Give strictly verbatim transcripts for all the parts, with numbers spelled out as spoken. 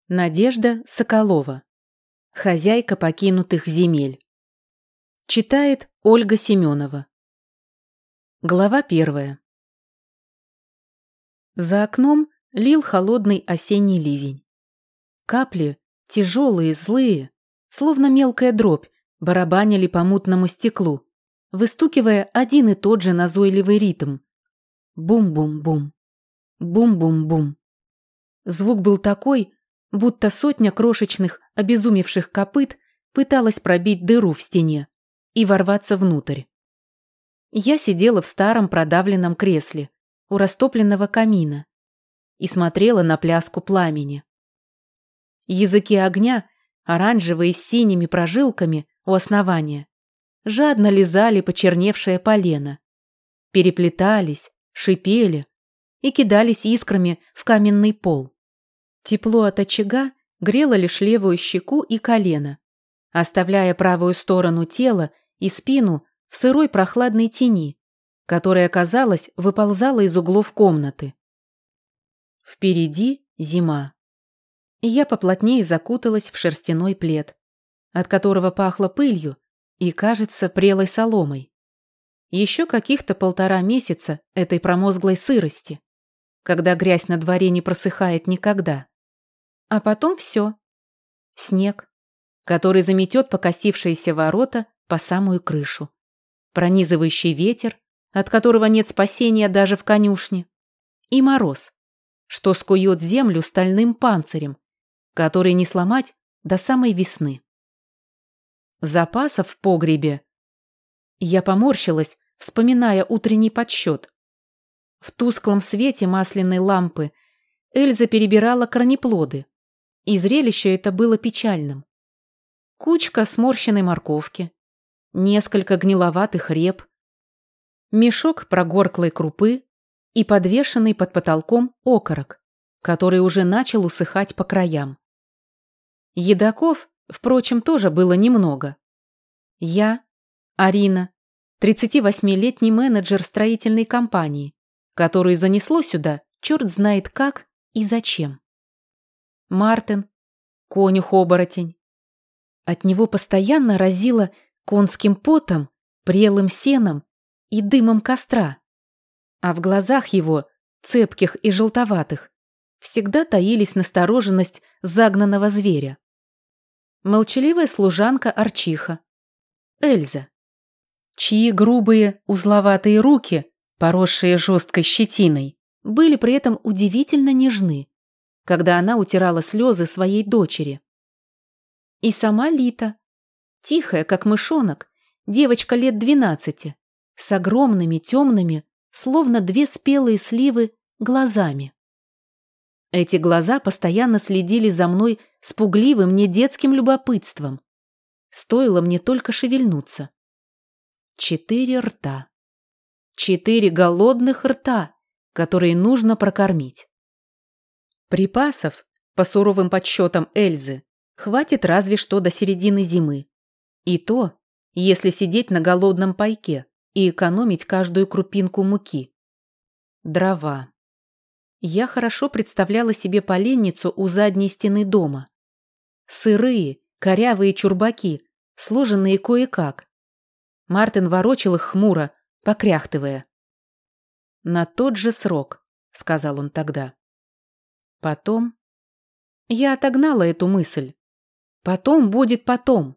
Надежда Соколова. Хозяйка покинутых земель. Читает Ольга Семенова. Глава первая. За окном лил холодный осенний ливень. Капли, тяжелые, злые, словно мелкая дробь, барабанили по мутному стеклу, выстукивая один и тот же назойливый ритм. Бум-бум-бум. Бум-бум-бум. Звук был такой, будто сотня крошечных, обезумевших копыт пыталась пробить дыру в стене и ворваться внутрь. Я сидела в старом продавленном кресле у растопленного камина и смотрела на пляску пламени. Языки огня, оранжевые с синими прожилками у основания, жадно лизали почерневшее полено, переплетались, шипели и кидались искрами в каменный пол. Тепло от очага грело лишь левую щеку и колено, оставляя правую сторону тела и спину в сырой прохладной тени, которая, казалось, выползала из углов комнаты. Впереди зима. И я поплотнее закуталась в шерстяной плед, от которого пахло пылью и, кажется, прелой соломой. Еще каких-то полтора месяца этой промозглой сырости, когда грязь на дворе не просыхает никогда. А потом все. Снег, который заметет покосившиеся ворота по самую крышу. Пронизывающий ветер, от которого нет спасения даже в конюшне. И мороз, что скует землю стальным панцирем, который не сломать до самой весны. Запасов в погребе. Я поморщилась, вспоминая утренний подсчет. В тусклом свете масляной лампы Эльза перебирала корнеплоды, и зрелище это было печальным. Кучка сморщенной морковки, несколько гниловатых реп, мешок прогорклой крупы и подвешенный под потолком окорок, который уже начал усыхать по краям. Едоков, впрочем, тоже было немного. Я, Арина, тридцативосьмилетний менеджер строительной компании, которую занесло сюда черт знает как и зачем. Мартин, конюх-оборотень. От него постоянно разило конским потом, прелым сеном и дымом костра. А в глазах его, цепких и желтоватых, всегда таились настороженность загнанного зверя. Молчаливая служанка Арчиха, Эльза, чьи грубые узловатые руки, поросшие жесткой щетиной, были при этом удивительно нежны, когда она утирала слезы своей дочери. И сама Лита, тихая, как мышонок, девочка лет двенадцати, с огромными темными, словно две спелые сливы, глазами. Эти глаза постоянно следили за мной с пугливым недетским любопытством. Стоило мне только шевельнуться. Четыре рта. Четыре голодных рта, которые нужно прокормить. Припасов, по суровым подсчетам Эльзы, хватит разве что до середины зимы. И то, если сидеть на голодном пайке и экономить каждую крупинку муки. Дрова. Я хорошо представляла себе поленницу у задней стены дома. Сырые, корявые чурбаки, сложенные кое-как. Мартин ворочал их хмуро, покряхтывая. «На тот же срок», — сказал он тогда. Потом... Я отогнала эту мысль. Потом будет потом.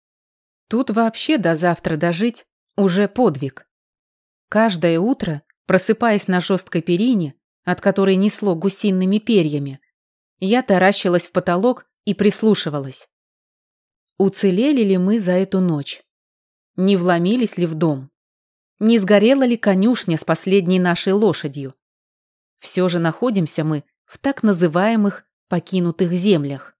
Тут вообще до завтра дожить уже подвиг. Каждое утро, просыпаясь на жесткой перине, от которой несло гусиными перьями, я таращилась в потолок и прислушивалась. Уцелели ли мы за эту ночь? Не вломились ли в дом? Не сгорела ли конюшня с последней нашей лошадью? Все же находимся мы в так называемых покинутых землях.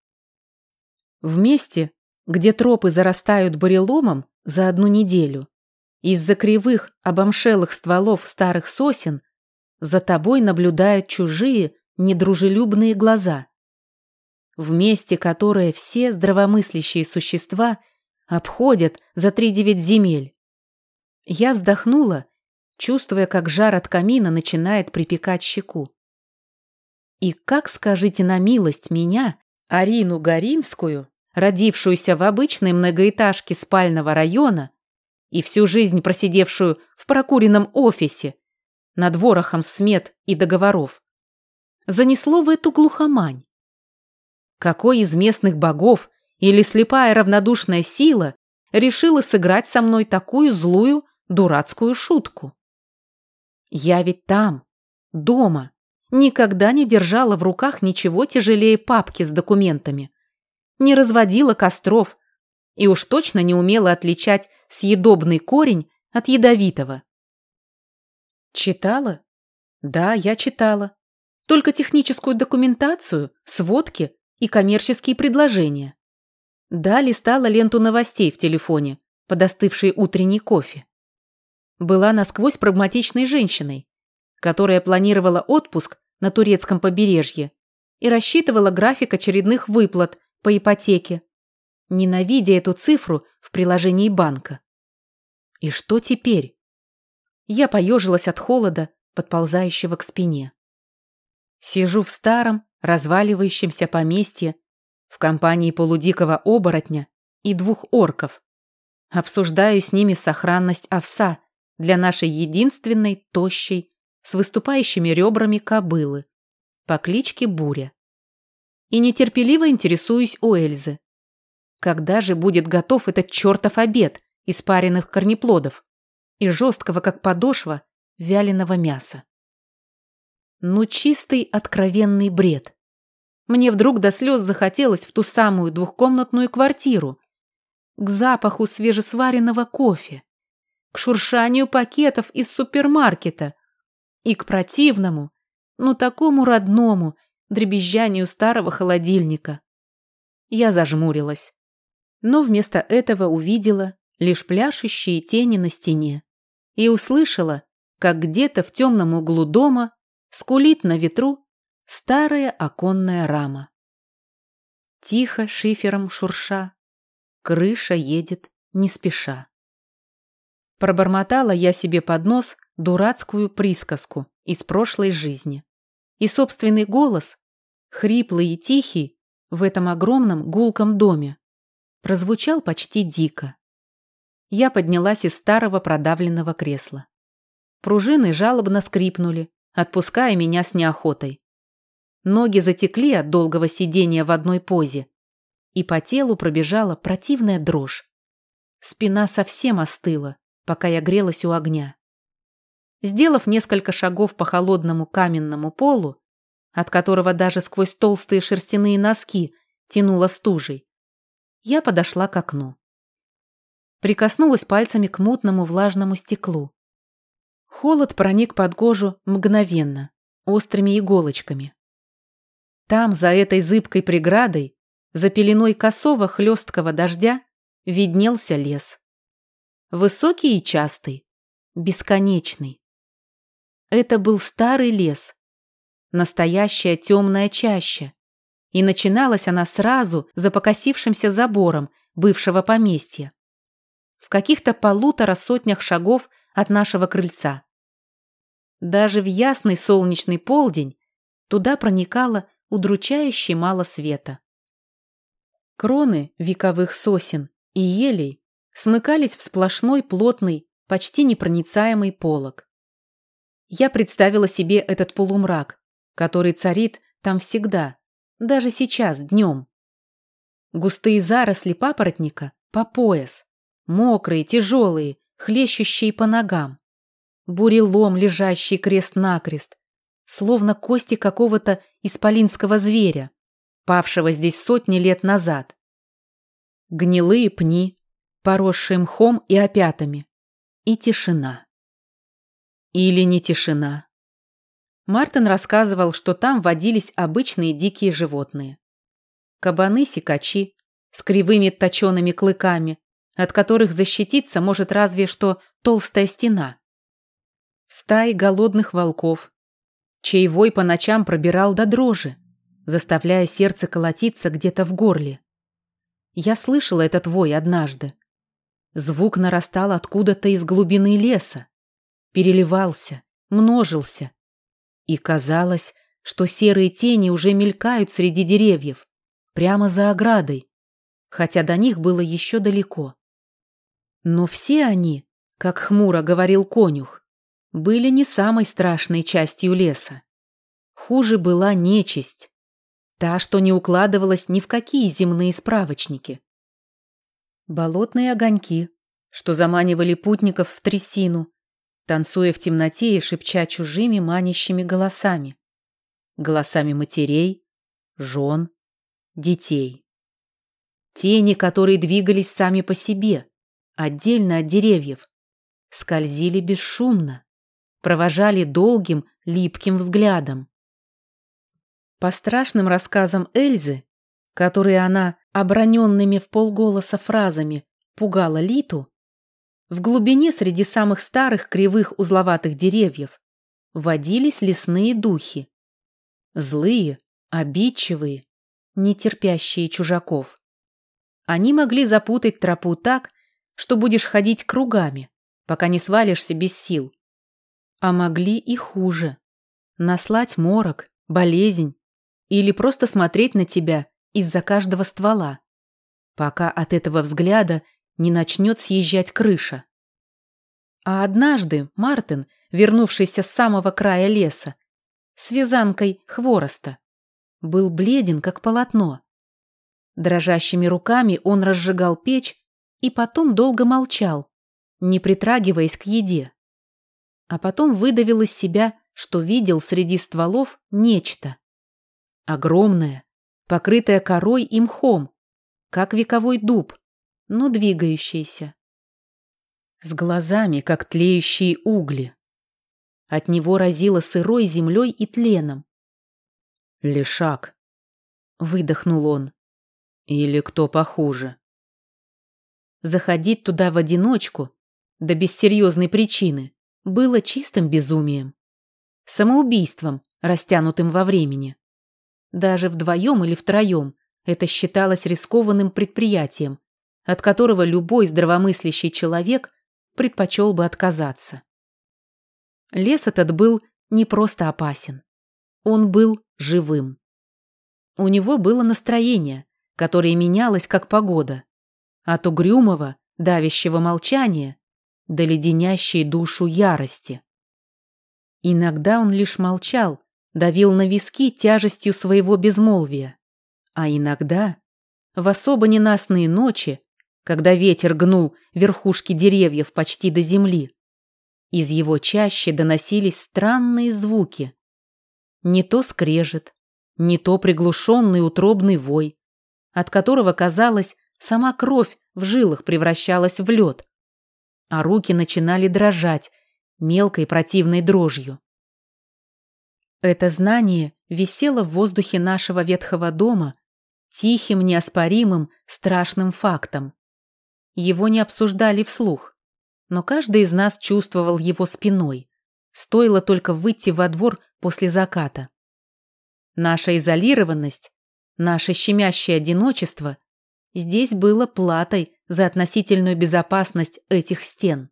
В месте, где тропы зарастают буреломом за одну неделю, из-за кривых, обомшелых стволов старых сосен за тобой наблюдают чужие, недружелюбные глаза. В месте, которое все здравомыслящие существа обходят за тридевять земель. Я вздохнула, чувствуя, как жар от камина начинает припекать щеку. И как, скажите на милость, меня Арину Горинскую, родившуюся в обычной многоэтажке спального района и всю жизнь просидевшую в прокуренном офисе над ворохом смет и договоров, занесло в эту глухомань? Какой из местных богов или слепая равнодушная сила решила сыграть со мной такую злую, дурацкую шутку? Я ведь там, дома, никогда не держала в руках ничего тяжелее папки с документами, не разводила костров и уж точно не умела отличать съедобный корень от ядовитого. Читала? Да, я читала. Только техническую документацию, сводки и коммерческие предложения. Да, листала ленту новостей в телефоне, под остывший утренний кофе. Была насквозь прагматичной женщиной, которая планировала отпуск на турецком побережье и рассчитывала график очередных выплат по ипотеке, ненавидя эту цифру в приложении банка. И что теперь? Я поежилась от холода, подползающего к спине. Сижу в старом, разваливающемся поместье в компании полудикого оборотня и двух орков. Обсуждаю с ними сохранность овса для нашей единственной тощей, с выступающими ребрами кобылы по кличке Буря. И нетерпеливо интересуюсь у Эльзы. Когда же будет готов этот чертов обед из пареных корнеплодов и жесткого, как подошва, вяленого мяса? Ну, чистый откровенный бред. Мне вдруг до слез захотелось в ту самую двухкомнатную квартиру, к запаху свежесваренного кофе, к шуршанию пакетов из супермаркета и к противному, но такому родному дребезжанию старого холодильника. Я зажмурилась, но вместо этого увидела лишь пляшущие тени на стене и услышала, как где-то в темном углу дома скулит на ветру старая оконная рама. Тихо, шифером шурша, крыша едет не спеша. Пробормотала я себе под нос дурацкую присказку из прошлой жизни. И собственный голос, хриплый и тихий, в этом огромном гулком доме, прозвучал почти дико. Я поднялась из старого продавленного кресла. Пружины жалобно скрипнули, отпуская меня с неохотой. Ноги затекли от долгого сидения в одной позе, и по телу пробежала противная дрожь. Спина совсем остыла, пока я грелась у огня. Сделав несколько шагов по холодному каменному полу, от которого даже сквозь толстые шерстяные носки тянуло стужей, я подошла к окну. Прикоснулась пальцами к мутному влажному стеклу. Холод проник под кожу мгновенно, острыми иголочками. Там, за этой зыбкой преградой, за пеленой косого хлесткого дождя, виднелся лес. Высокий и частый, бесконечный. Это был старый лес, настоящая темная чаща, и начиналась она сразу за покосившимся забором бывшего поместья, в каких-то полутора сотнях шагов от нашего крыльца. Даже в ясный солнечный полдень туда проникало удручающе мало света. Кроны вековых сосен и елей смыкались в сплошной плотный, почти непроницаемый полог. Я представила себе этот полумрак, который царит там всегда, даже сейчас, днем. Густые заросли папоротника по пояс, мокрые, тяжелые, хлещущие по ногам. Бурелом, лежащий крест-накрест, словно кости какого-то исполинского зверя, павшего здесь сотни лет назад. Гнилые пни, поросшие мхом и опятами. И тишина. Или не тишина. Мартин рассказывал, что там водились обычные дикие животные. Кабаны-сикачи с кривыми точеными клыками, от которых защититься может разве что толстая стена. Стаи голодных волков, чей вой по ночам пробирал до дрожи, заставляя сердце колотиться где-то в горле. Я слышала этот вой однажды. Звук нарастал откуда-то из глубины леса, переливался, множился. И казалось, что серые тени уже мелькают среди деревьев, прямо за оградой, хотя до них было еще далеко. Но все они, как хмуро говорил конюх, были не самой страшной частью леса. Хуже была нечисть, та, что не укладывалась ни в какие земные справочники. Болотные огоньки, что заманивали путников в трясину, танцуя в темноте и шепча чужими манящими голосами. Голосами матерей, жен, детей. Тени, которые двигались сами по себе, отдельно от деревьев, скользили бесшумно, провожали долгим, липким взглядом. По страшным рассказам Эльзы, которые она оброненными вполголоса фразами пугала Литу, в глубине среди самых старых кривых узловатых деревьев водились лесные духи. Злые, обидчивые, нетерпящие чужаков. Они могли запутать тропу так, что будешь ходить кругами, пока не свалишься без сил. А могли и хуже. Наслать морок, болезнь или просто смотреть на тебя из-за каждого ствола, пока от этого взгляда не начнет съезжать крыша. А однажды Мартин, вернувшийся с самого края леса, с вязанкой хвороста, был бледен, как полотно. Дрожащими руками он разжигал печь и потом долго молчал, не притрагиваясь к еде. А потом выдавил из себя, что видел среди стволов нечто. Огромное, покрытое корой и мхом, как вековой дуб, но двигающееся. С глазами, как тлеющие угли. От него разило сырой землей и тленом. «Лешак», — выдохнул он. «Или кто похуже?» Заходить туда в одиночку, да без серьезной причины, было чистым безумием. Самоубийством, растянутым во времени. Даже вдвоем или втроем это считалось рискованным предприятием, от которого любой здравомыслящий человек предпочел бы отказаться. Лес этот был не просто опасен. Он был живым. У него было настроение, которое менялось как погода. От угрюмого, давящего молчания до леденящей душу ярости. Иногда он лишь молчал, давил на виски тяжестью своего безмолвия. А иногда, в особо ненастные ночи, когда ветер гнул верхушки деревьев почти до земли, из его чащи доносились странные звуки. Не то скрежет, не то приглушенный утробный вой, от которого, казалось, сама кровь в жилах превращалась в лед, а руки начинали дрожать мелкой противной дрожью. Это знание висело в воздухе нашего ветхого дома тихим, неоспоримым, страшным фактом. Его не обсуждали вслух, но каждый из нас чувствовал его спиной, стоило только выйти во двор после заката. Наша изолированность, наше щемящее одиночество здесь было платой за относительную безопасность этих стен.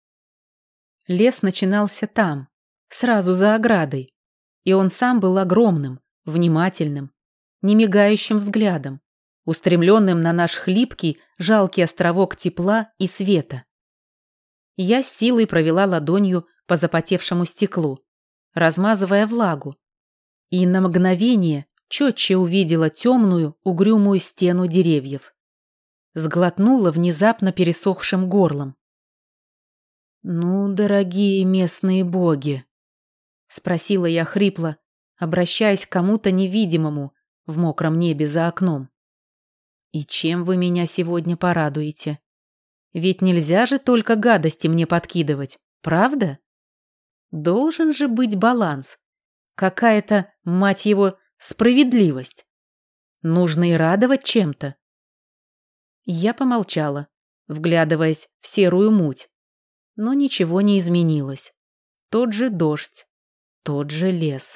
Лес начинался там, сразу за оградой, и он сам был огромным, внимательным, немигающим взглядом, устремленным на наш хлипкий, жалкий островок тепла и света. Я с силой провела ладонью по запотевшему стеклу, размазывая влагу, и на мгновение четче увидела темную, угрюмую стену деревьев. Сглотнула внезапно пересохшим горлом. «Ну, дорогие местные боги», — спросила я хрипло, обращаясь к кому-то невидимому в мокром небе за окном. «И чем вы меня сегодня порадуете? Ведь нельзя же только гадости мне подкидывать, правда? Должен же быть баланс, какая-то, мать его, справедливость. Нужно и радовать чем-то». Я помолчала, вглядываясь в серую муть, но ничего не изменилось. Тот же дождь, тот же лес.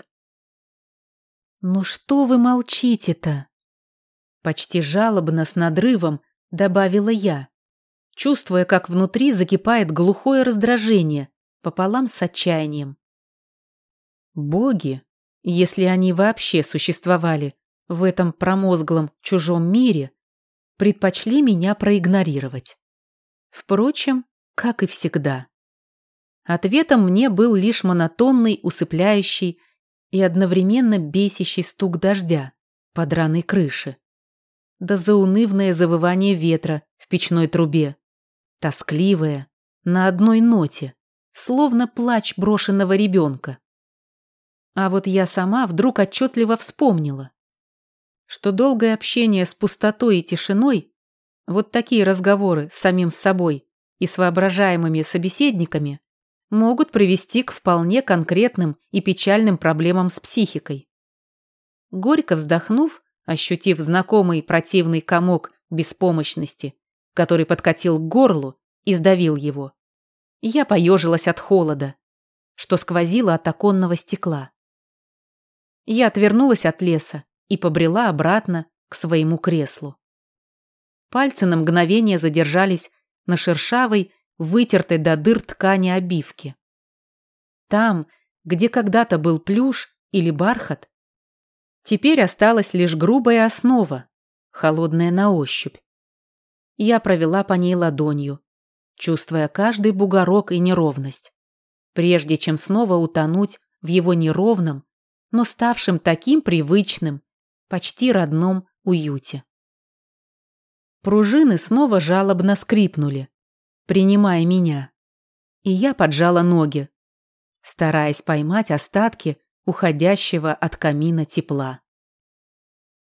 «Ну что вы молчите-то?» Почти жалобно с надрывом добавила я, чувствуя, как внутри закипает глухое раздражение пополам с отчаянием. Боги, если они вообще существовали, в этом промозглом чужом мире предпочли меня проигнорировать. Впрочем, как и всегда. Ответом мне был лишь монотонный, усыпляющий и одновременно бесящий стук дождя по драной крыше, да заунывное завывание ветра в печной трубе, тоскливое, на одной ноте, словно плач брошенного ребенка. А вот я сама вдруг отчетливо вспомнила, что долгое общение с пустотой и тишиной, вот такие разговоры с самим собой и с воображаемыми собеседниками, могут привести к вполне конкретным и печальным проблемам с психикой. Горько вздохнув, ощутив знакомый противный комок беспомощности, который подкатил к горлу и сдавил его, я поежилась от холода, что сквозило от оконного стекла. Я отвернулась от леса и побрела обратно к своему креслу. Пальцы на мгновение задержались на шершавой, вытертой до дыр ткани обивки. Там, где когда-то был плюш или бархат, теперь осталась лишь грубая основа, холодная на ощупь. Я провела по ней ладонью, чувствуя каждый бугорок и неровность, прежде чем снова утонуть в его неровном, но ставшем таким привычным, почти родном уюте. Пружины снова жалобно скрипнули, принимая меня, и я поджала ноги, стараясь поймать остатки уходящего от камина тепла.